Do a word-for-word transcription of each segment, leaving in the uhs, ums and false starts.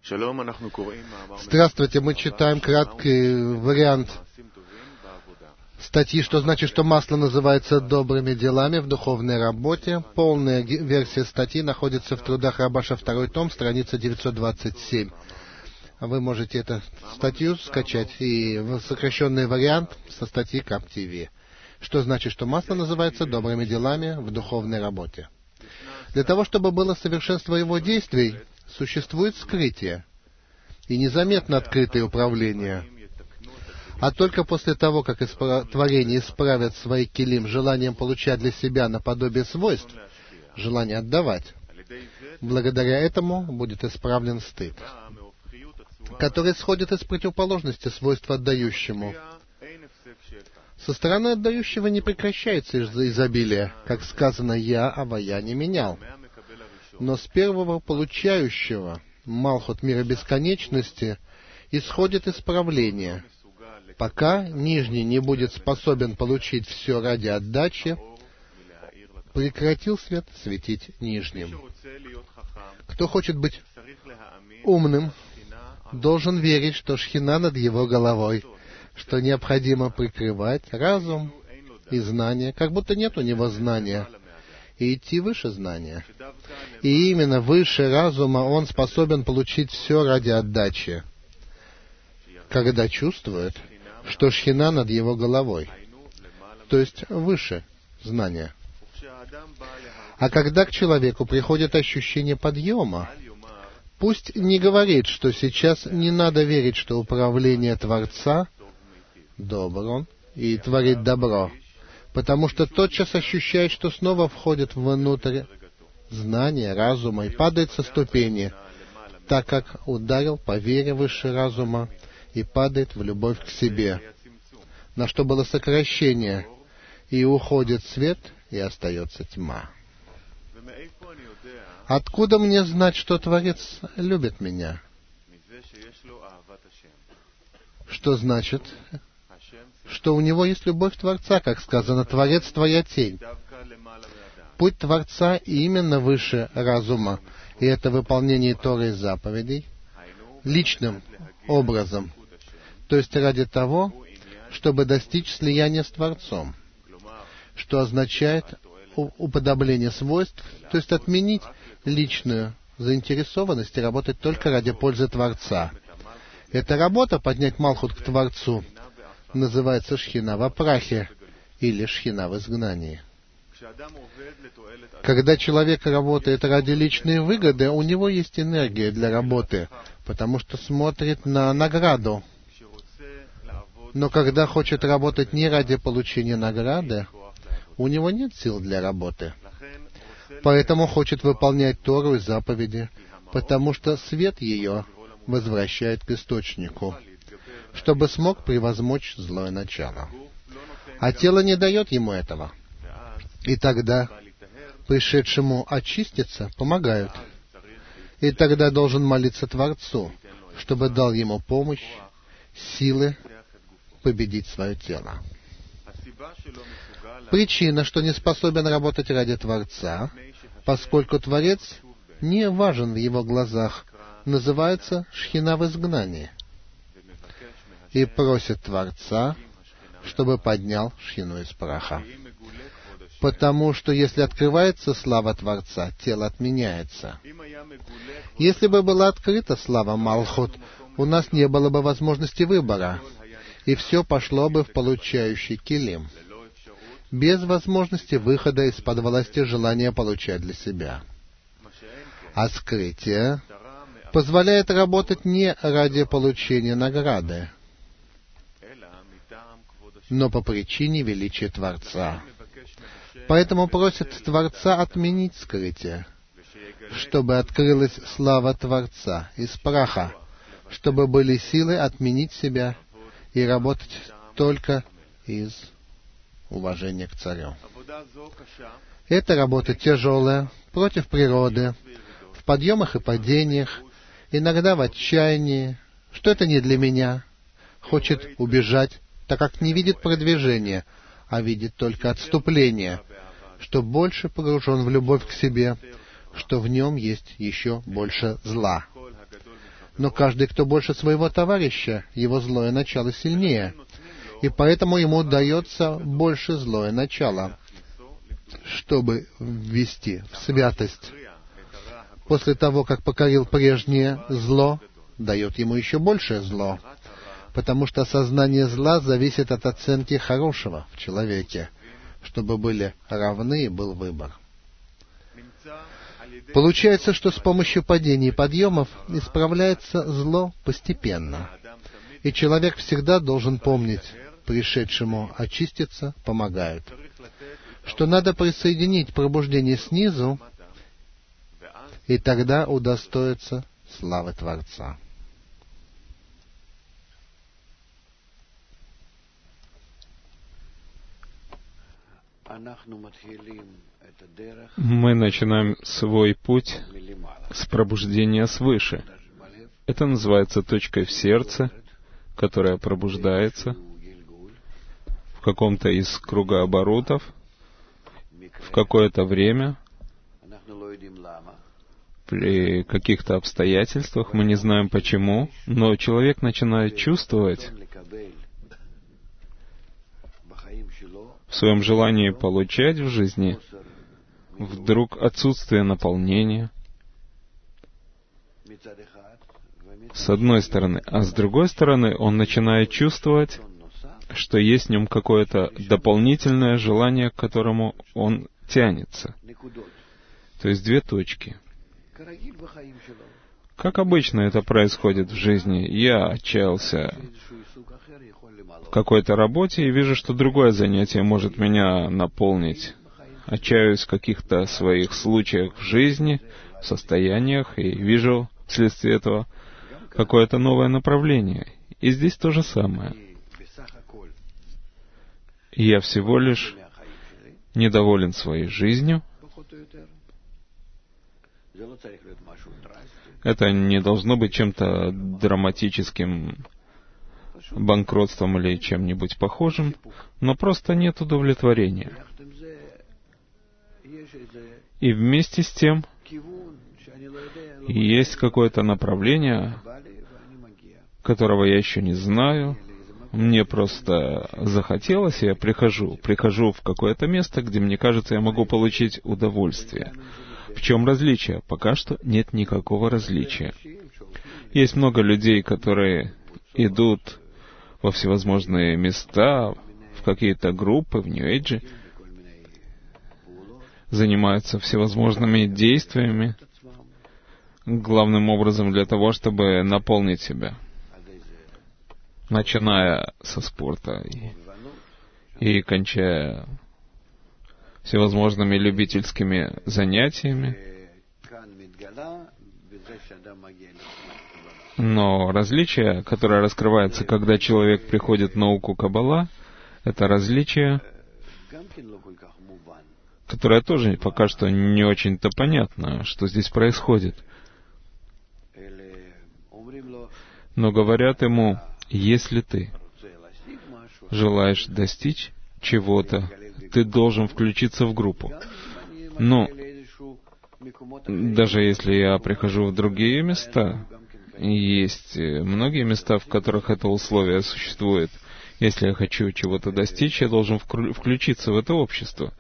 Здравствуйте, мы читаем краткий вариант статьи, что значит, что масло называется добрыми делами в духовной работе. Полная версия статьи находится в трудах Рабаша, второй том, страница девятьсот двадцать семь. Вы можете эту статью скачать и в сокращенный вариант со статьи КАП ТВ. Что значит, что масло называется добрыми делами в духовной работе. Для того, чтобы было совершенство его действий, существует скрытие и незаметно открытое управление. А только после того, как испра... творения исправят свои килим желанием получать для себя наподобие свойств, желание отдавать, благодаря этому будет исправлен стыд, который исходит из противоположности свойства отдающему. Со стороны отдающего не прекращается из-за изобилия, как сказано «Я, авая не менял». Но с первого получающего, Малхут мира бесконечности, исходит исправление. Пока нижний не будет способен получить все ради отдачи, прекратил свет светить нижним. Кто хочет быть умным, должен верить, что Шхина над его головой, что необходимо прикрывать разум и знание, как будто нет у него знания, и идти выше знания. И именно выше разума он способен получить все ради отдачи, когда чувствует, что Шхина над его головой, то есть выше знания. А когда к человеку приходит ощущение подъема, пусть не говорит, что сейчас не надо верить, что управление Творца добр он и творит добро, потому что тотчас ощущает, что снова входит внутрь знания, разума и падает со ступени, так как ударил по вере выше разума и падает в любовь к себе, на что было сокращение, и уходит свет, и остается тьма. Откуда мне знать, что Творец любит меня? Что значит, что у него есть любовь Творца, как сказано, Творец — твоя тень. Путь Творца именно выше разума, и это выполнение Торы и заповедей личным образом, то есть ради того, чтобы достичь слияния с Творцом, что означает уподобление свойств, то есть отменить личную заинтересованность и работать только ради пользы Творца. Эта работа, поднять Малхут к Творцу, называется Шхина в прахе или Шхина в изгнании. Когда человек работает ради личной выгоды, у него есть энергия для работы, потому что смотрит на награду. Но когда хочет работать не ради получения награды, у него нет сил для работы. Поэтому хочет выполнять Тору и заповеди, потому что свет ее возвращает к источнику, чтобы смог превозмочь злое начало. А тело не дает ему этого. И тогда пришедшему очиститься помогают. И тогда должен молиться Творцу, чтобы дал ему помощь, силы победить свое тело. Причина, что не способен работать ради Творца, поскольку Творец не важен в его глазах, называется Шхина в изгнании, и просит Творца, чтобы поднял Шхину из праха. Потому что если открывается слава Творца, тело отменяется. Если бы была открыта слава Малхут, у нас не было бы возможности выбора, и все пошло бы в получающий килим, без возможности выхода из-под власти желания получать для себя. А скрытие позволяет работать не ради получения награды, но по причине величия Творца. Поэтому просит Творца отменить скрытие, чтобы открылась слава Творца из праха, чтобы были силы отменить себя и работать только из уважения к царю. Эта работа тяжелая, против природы, в подъемах и падениях, иногда в отчаянии, что это не для меня, хочет убежать, так как не видит продвижения, а видит только отступление, что больше погружен в любовь к себе, что в нем есть еще больше зла. Но каждый, кто больше своего товарища, его злое начало сильнее. И поэтому ему дается больше злое начало, чтобы ввести в святость. После того, как покорил прежнее зло, дает ему еще большее зло, потому что осознание зла зависит от оценки хорошего в человеке. Чтобы были равны, был выбор. Получается, что с помощью падений и подъемов исправляется зло постепенно. И человек всегда должен помнить, пришедшему очиститься помогают, что надо присоединить пробуждение снизу, и тогда удостоится славы Творца. Мы начинаем свой путь с пробуждения свыше. Это называется точкой в сердце, которая пробуждается в каком-то из кругооборотов в какое-то время, при каких-то обстоятельствах, мы не знаем почему, но человек начинает чувствовать в своем желании получать в жизни вдруг отсутствие наполнения, с одной стороны, а с другой стороны он начинает чувствовать, что есть в нем какое-то дополнительное желание, к которому он тянется. То есть две точки. Как обычно это происходит в жизни. Я отчаялся в какой-то работе и вижу, что другое занятие может меня наполнить. Отчаюсь в каких-то своих случаях в жизни, в состояниях, и вижу вследствие этого какое-то новое направление. И здесь то же самое. Я всего лишь недоволен своей жизнью. Это не должно быть чем-то драматическим, банкротством или чем-нибудь похожим, но просто нет удовлетворения. И вместе с тем есть какое-то направление, которого я еще не знаю. Мне просто захотелось, и я прихожу. Прихожу в какое-то место, где, мне кажется, я могу получить удовольствие. В чем различие? Пока что нет никакого различия. Есть много людей, которые идут во всевозможные места, в какие-то группы, в Нью-Эйджи, занимаются всевозможными действиями, главным образом для того, чтобы наполнить себя, начиная со спорта и, и кончая всевозможными любительскими занятиями. Но различие, которое раскрывается, когда человек приходит в науку Каббала, это различие, которое тоже пока что не очень-то понятно, что здесь происходит. Но говорят ему, если ты желаешь достичь чего-то, ты должен включиться в группу. Но даже если я прихожу в другие места, есть многие места, в которых это условие существует. Если я хочу чего-то достичь, я должен включиться в это общество.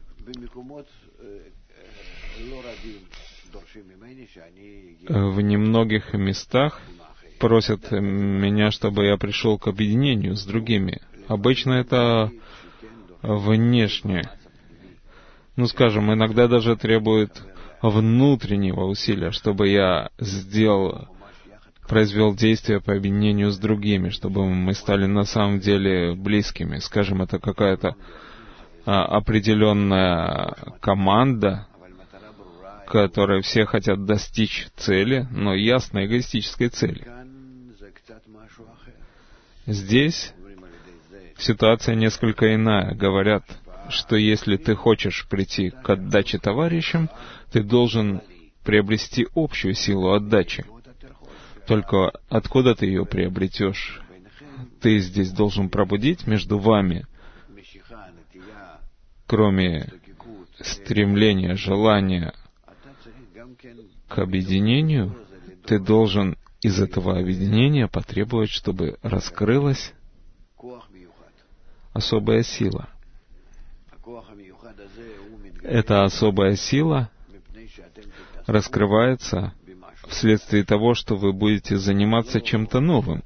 В немногих местах просят меня, чтобы я пришел к объединению с другими. Обычно это внешне. Ну, скажем, иногда даже требует внутреннего усилия, чтобы я сделал, произвел действие по объединению с другими, чтобы мы стали на самом деле близкими. Скажем, это какая-то а, определенная команда, которой все хотят достичь цели, но ясной эгоистической цели. Здесь ситуация несколько иная. Говорят, что если ты хочешь прийти к отдаче товарищам, ты должен приобрести общую силу отдачи. Только откуда ты ее приобретешь? Ты здесь должен пробудить между вами, кроме стремления, желания к объединению, ты должен из этого объединения потребует, чтобы раскрылась особая сила. Эта особая сила раскрывается вследствие того, что вы будете заниматься чем-то новым.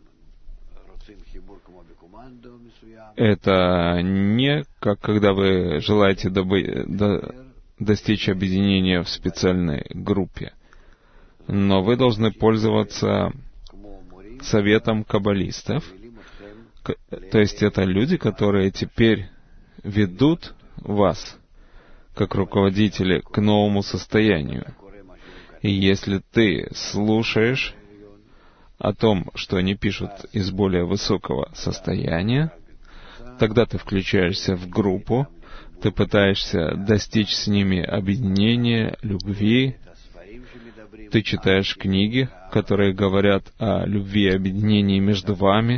Это не как когда вы желаете добы- до- достичь объединения в специальной группе, но вы должны пользоваться советом каббалистов, к- то есть это люди, которые теперь ведут вас, как руководители, к новому состоянию. И если ты слушаешь о том, что они пишут из более высокого состояния, тогда ты включаешься в группу, ты пытаешься достичь с ними объединения, любви, ты читаешь книги, которые говорят о любви и объединении между вами,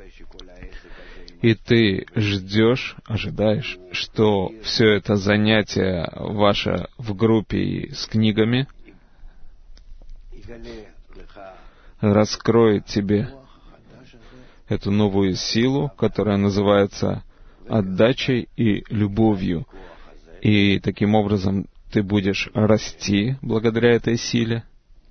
и ты ждешь, ожидаешь, что все это занятие ваше в группе и с книгами раскроет тебе эту новую силу, которая называется отдачей и любовью. И таким образом ты будешь расти благодаря этой силе.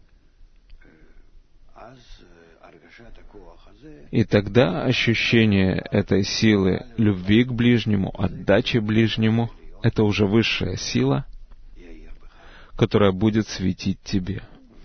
И тогда ощущение этой силы любви к ближнему, отдачи ближнему, это уже высшая сила, которая будет светить тебе.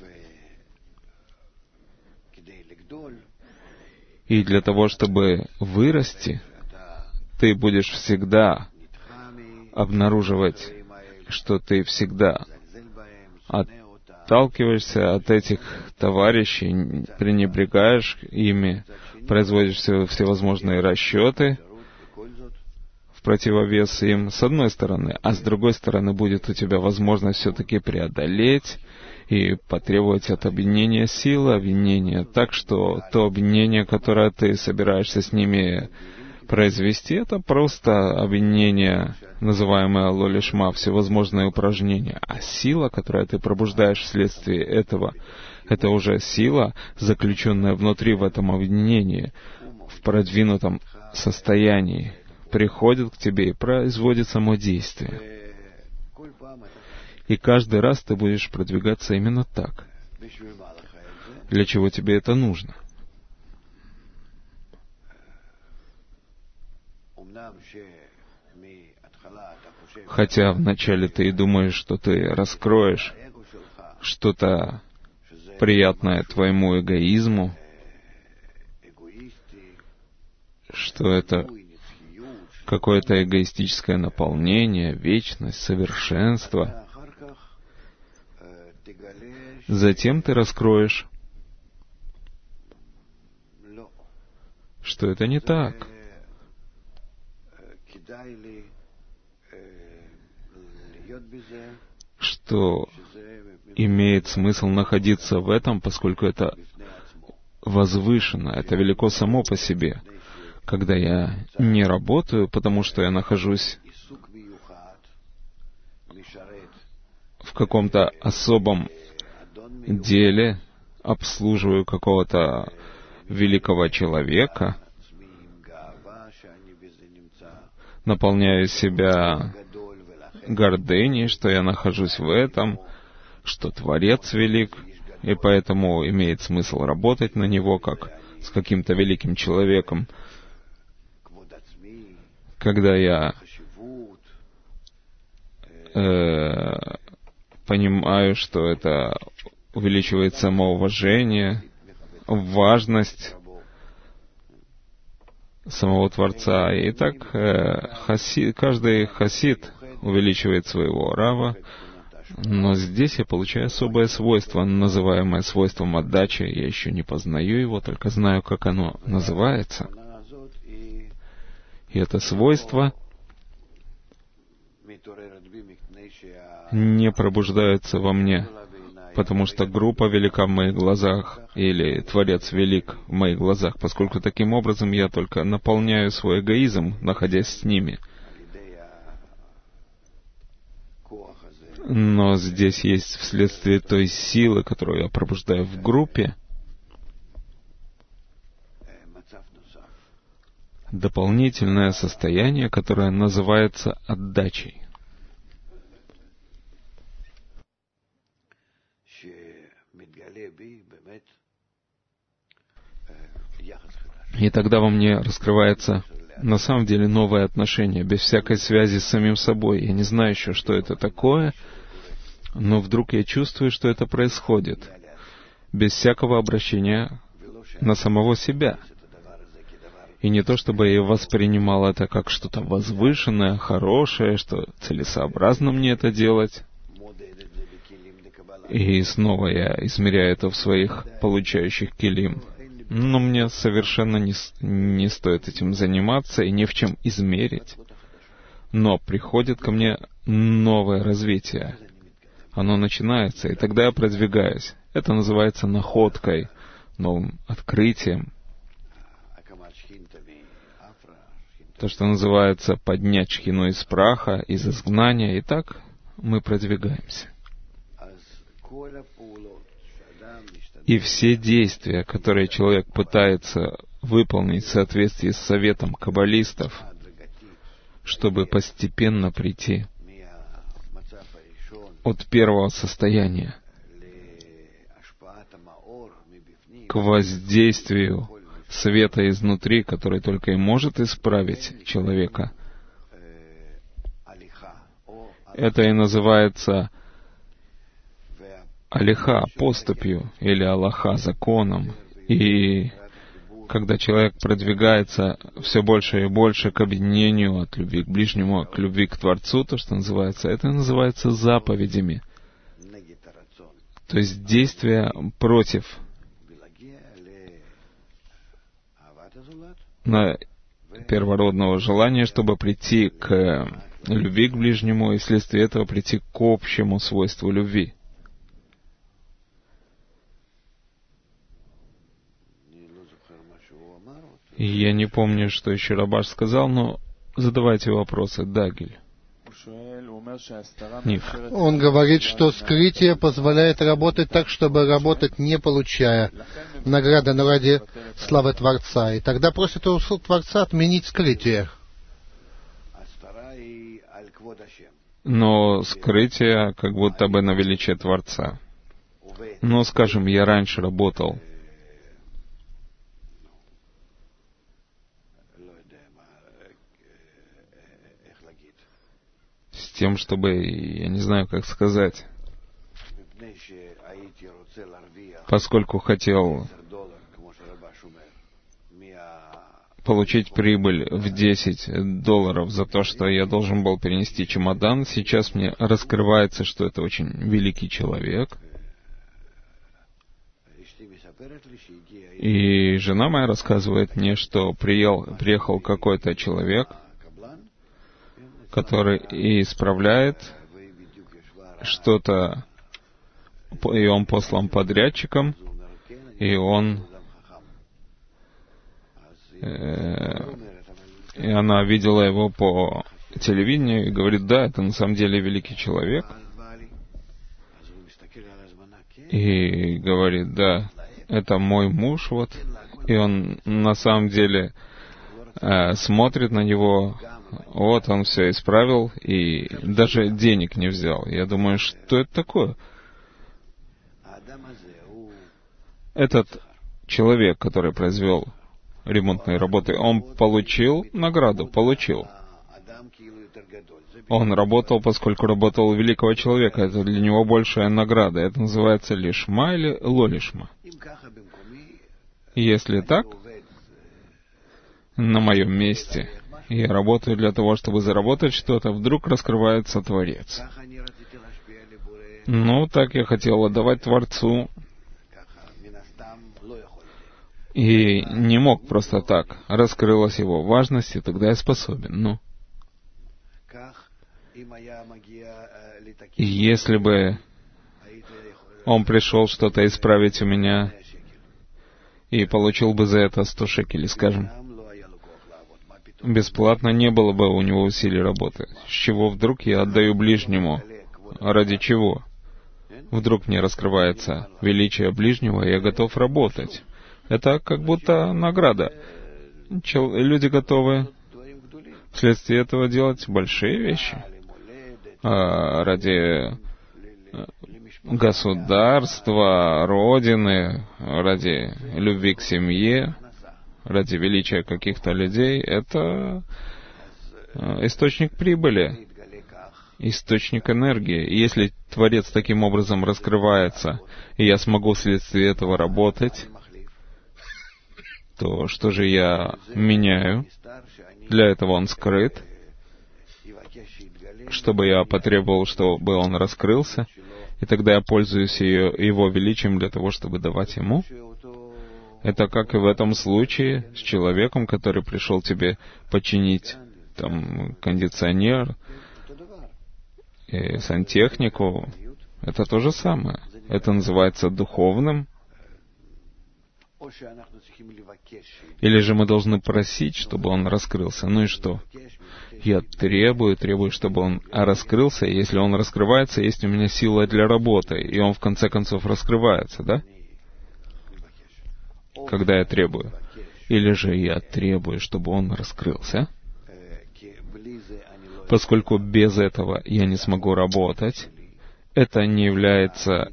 И для того, чтобы вырасти, ты будешь всегда обнаруживать, что ты всегда отталкиваешься от этих товарищей, пренебрегаешь ими, производишь все, всевозможные расчеты в противовес им, с одной стороны, а с другой стороны будет у тебя возможность все-таки преодолеть и потребовать от объединения силы, объединения так, что то объединение, которое ты собираешься с ними произвести, это просто объединение, называемое лолишма, всевозможные упражнения. А сила, которую ты пробуждаешь вследствие этого, это уже сила, заключенная внутри в этом объединении, в продвинутом состоянии, приходит к тебе и производит само действие. И каждый раз ты будешь продвигаться именно так. Для чего тебе это нужно? Хотя вначале ты и думаешь, что ты раскроешь что-то приятное твоему эгоизму, что это какое-то эгоистическое наполнение, вечность, совершенство. Затем ты раскроешь, что это не так. Что имеет смысл находиться в этом, поскольку это возвышено, это велико само по себе. Когда я не работаю, потому что я нахожусь в каком-то особом деле, обслуживаю какого-то великого человека, наполняю себя гордыней, что я нахожусь в этом, что Творец велик, и поэтому имеет смысл работать на него, как с каким-то великим человеком. Когда я э, понимаю, что это увеличивает самоуважение, важность самого Творца. И так э, хаси, каждый хасид увеличивает своего рава, но здесь я получаю особое свойство, называемое свойством отдачи. Я еще не познаю его, только знаю, как оно называется. И это свойство не пробуждается во мне, потому что группа велика в моих глазах, или Творец велик в моих глазах, поскольку таким образом я только наполняю свой эгоизм, находясь с ними. Но здесь есть вследствие той силы, которую я пробуждаю в группе, дополнительное состояние, которое называется отдачей. И тогда во мне раскрывается на самом деле новое отношение, без всякой связи с самим собой. Я не знаю еще, что это такое, но вдруг я чувствую, что это происходит, без всякого обращения на самого себя. И не то, чтобы я воспринимал это как что-то возвышенное, хорошее, что целесообразно мне это делать. И снова я измеряю это в своих получающих килим. Но мне совершенно не, не стоит этим заниматься и ни в чем измерить. Но приходит ко мне новое развитие. Оно начинается, и тогда я продвигаюсь. Это называется находкой, новым открытием. То, что называется поднять шхину из праха, из изгнания. И так мы продвигаемся. И все действия, которые человек пытается выполнить в соответствии с советом каббалистов, чтобы постепенно прийти от первого состояния к воздействию света изнутри, который только и может исправить человека, это и называется алиха поступью или аллаха законом. И когда человек продвигается все больше и больше к объединению от любви к ближнему, к любви к Творцу, то, что называется, это называется заповедями. То есть действия против на первородного желания, чтобы прийти к любви к ближнему и вследствие этого прийти к общему свойству любви. И я не помню, что еще Рабаш сказал, но задавайте вопросы. Да, Гиль. Ниф. Он говорит, что скрытие позволяет работать так, чтобы работать, не получая награды, но ради славы Творца. И тогда просит у Творца отменить скрытие. Но скрытие как будто бы на величие Творца. Но, скажем, я раньше работал с тем, чтобы, я не знаю, как сказать, поскольку хотел получить прибыль в десять долларов за то, что я должен был перенести чемодан, сейчас мне раскрывается, что это очень великий человек. И жена моя рассказывает мне, что приел, приехал какой-то человек, который и исправляет что-то, и он послан подрядчиком, и он... Э, и она видела его по телевидению и говорит, да, это на самом деле великий человек. И говорит, да, это мой муж, вот. И он на самом деле э, смотрит на него, вот он все исправил, и даже денег не взял. Я думаю, что это такое? Этот человек, который произвел ремонтные работы, он получил награду, получил. Он работал, поскольку работал у великого человека. Это для него большая награда. Это называется лишма или лолишма. Если так, на моем месте я работаю для того, чтобы заработать что-то, вдруг раскрывается Творец. Ну, так я хотел отдавать Творцу. И не мог просто так. Раскрылась его важность, и тогда я способен. Ну. И если бы он пришел что-то исправить у меня и получил бы за это сто шекелей, скажем, бесплатно, не было бы у него усилий работы. С чего вдруг я отдаю ближнему? Ради чего? Вдруг мне раскрывается величие ближнего, и я готов работать. Это как будто награда. люди готовы вследствие этого делать большие вещи а, ради государства, родины, ради любви к семье, ради величия каких-то людей. Это источник прибыли, источник энергии. И если Творец таким образом раскрывается, и я смогу вследствие этого работать, то что же я меняю? Для этого он скрыт, чтобы я потребовал, чтобы он раскрылся, и тогда я пользуюсь ее, его величием для того, чтобы давать ему. Это как и в этом случае с человеком, который пришел тебе починить там кондиционер и сантехнику. Это то же самое. Это называется духовным. Или же мы должны просить, чтобы он раскрылся. Ну и что? Я требую, требую, чтобы он раскрылся. И если он раскрывается, есть у меня сила для работы. И он в конце концов раскрывается, да? Когда я требую. Или же я требую, чтобы он раскрылся. Поскольку без этого я не смогу работать, это не является...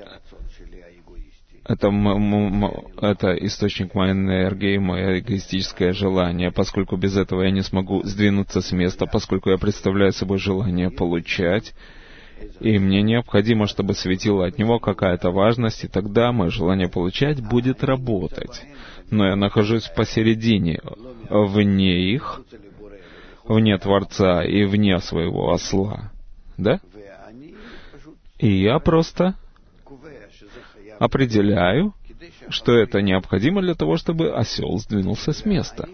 Это, м- м- это источник моей энергии, мое эгоистическое желание, поскольку без этого я не смогу сдвинуться с места, поскольку я представляю собой желание получать, и мне необходимо, чтобы светила от него какая-то важность, и тогда мое желание получать будет работать. Но я нахожусь посередине, вне их, вне Творца и вне своего осла. Да? И я просто определяю, что это необходимо для того, чтобы осел сдвинулся с места.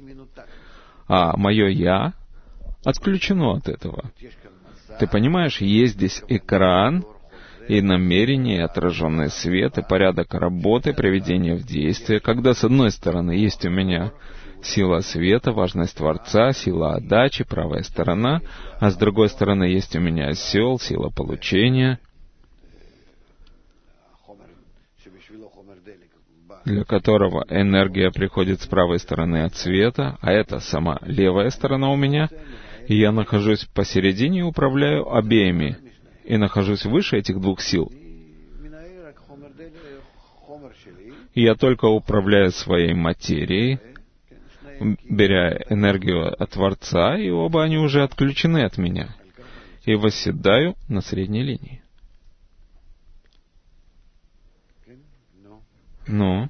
А мое «я» отключено от этого. Ты понимаешь, есть здесь экран, и намерение, и отраженный свет, и порядок работы, приведение в действие, когда с одной стороны есть у меня сила света, важность Творца, сила отдачи, правая сторона, а с другой стороны есть у меня осел, сила получения, для которого энергия приходит с правой стороны от света, а это сама левая сторона у меня, и я нахожусь посередине и управляю обеими, и нахожусь выше этих двух сил. И я только управляю своей материей, беря энергию от Творца, и оба они уже отключены от меня, и восседаю на средней линии. Ну?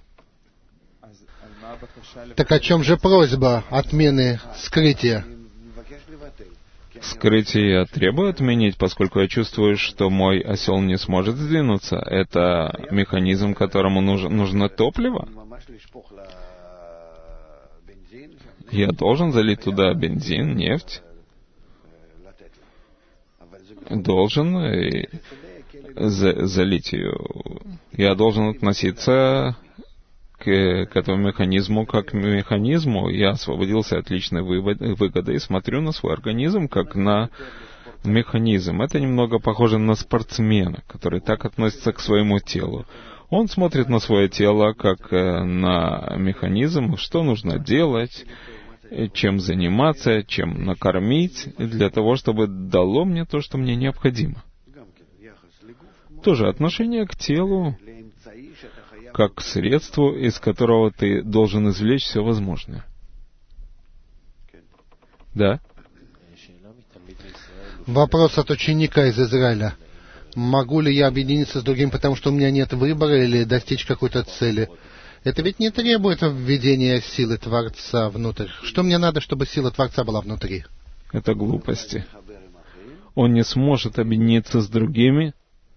Так о чем же просьба отмены скрытия? Скрытие я требую отменить, поскольку я чувствую, что мой осел не сможет сдвинуться. Это механизм, которому нужно, нужно топливо. Я должен залить туда бензин, нефть. Должен и за, залить ее. Я должен относиться к, к этому механизму как к механизму. Я освободился от личной выгоды и смотрю на свой организм как на механизм. Это немного похоже на спортсмена, который так относится к своему телу. Он смотрит на свое тело как на механизм, что нужно делать, чем заниматься, чем накормить, для того, чтобы дало мне то, что мне необходимо. Тоже отношение к телу, как к средству, из которого ты должен извлечь все возможное. Да? Вопрос от ученика из Израиля. Могу ли я объединиться с другим, потому что у меня нет выбора, или достичь какой-то цели? Это ведь не требует введения силы Творца внутрь. Что мне надо, чтобы сила Творца была внутри? Это глупости. Он не сможет объединиться с другими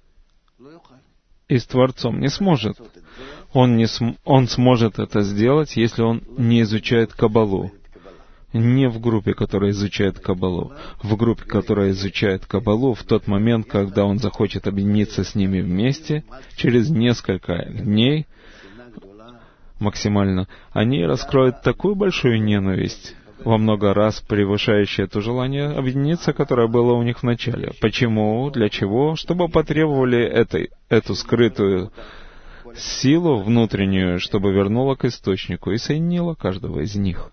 и с Творцом. Не сможет. Он, не см... он сможет это сделать, если он не изучает Каббалу. Не в группе, которая изучает Каббалу. В группе, которая изучает Каббалу, в тот момент, когда он захочет объединиться с ними вместе, через несколько дней, максимально, они раскроют такую большую ненависть, во много раз превышающее то желание объединиться, которое было у них в начале. Почему? Для чего? Чтобы потребовали этой, эту скрытую силу внутреннюю, чтобы вернула к источнику и соединила каждого из них.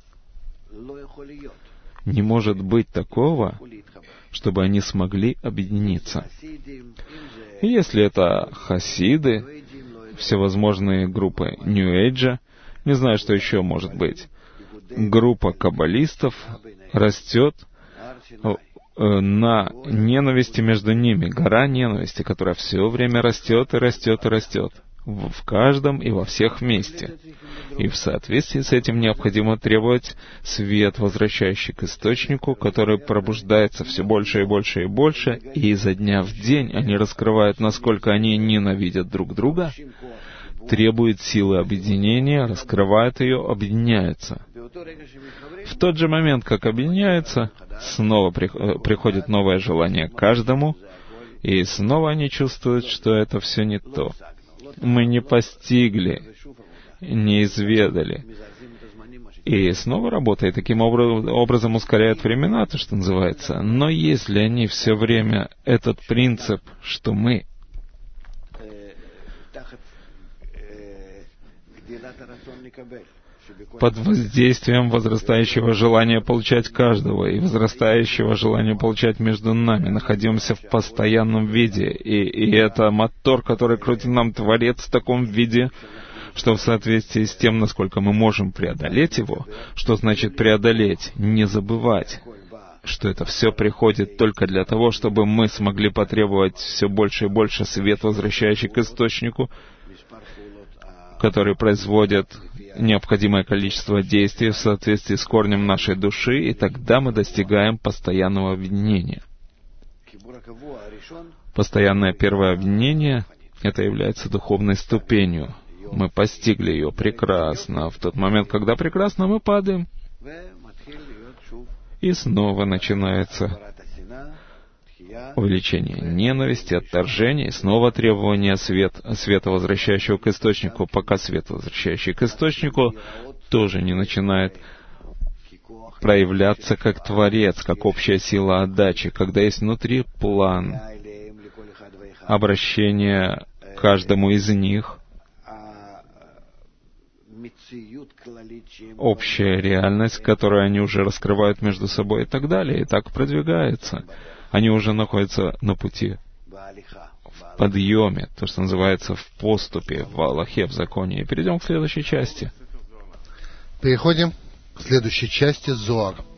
Не может быть такого, чтобы они смогли объединиться. И если это хасиды, всевозможные группы Нью-Эйджа, не знаю, что еще может быть, группа каббалистов растет на ненависти между ними, гора ненависти, которая все время растет и растет и растет, в каждом и во всех вместе. И в соответствии с этим необходимо требовать свет, возвращающий к источнику, который пробуждается все больше и больше и больше, и изо дня в день они раскрывают, насколько они ненавидят друг друга, требует силы объединения, раскрывает ее, объединяется. В тот же момент, как объединяются, снова приходит новое желание каждому, и снова они чувствуют, что это все не то. Мы не постигли, не изведали. И снова работает, таким образом ускоряет времена, то, что называется. Но если они все время этот принцип, что мы под воздействием возрастающего желания получать каждого и возрастающего желания получать между нами, находимся в постоянном виде. И, и это мотор, который крутит нам Творец в таком виде, что в соответствии с тем, насколько мы можем преодолеть его, что значит преодолеть, не забывать, что это все приходит только для того, чтобы мы смогли потребовать все больше и больше свет, возвращающий к источнику, который производит необходимое количество действий в соответствии с корнем нашей души, и тогда мы достигаем постоянного объединения. Постоянное первое объединение — это является духовной ступенью. Мы постигли ее прекрасно. В тот момент, когда прекрасно, мы падаем, и снова начинается увеличение ненависти, отторжения, и снова требование свет, света, возвращающего к источнику, пока свет, возвращающий к источнику, тоже не начинает проявляться как Творец, как общая сила отдачи, когда есть внутри план обращения каждому из них, общая реальность, которую они уже раскрывают между собой и так далее, и так продвигается. Они уже находятся на пути, в подъеме, то, что называется в поступе, в Аллахе, в законе. И перейдем к следующей части. Переходим к следующей части Зоар.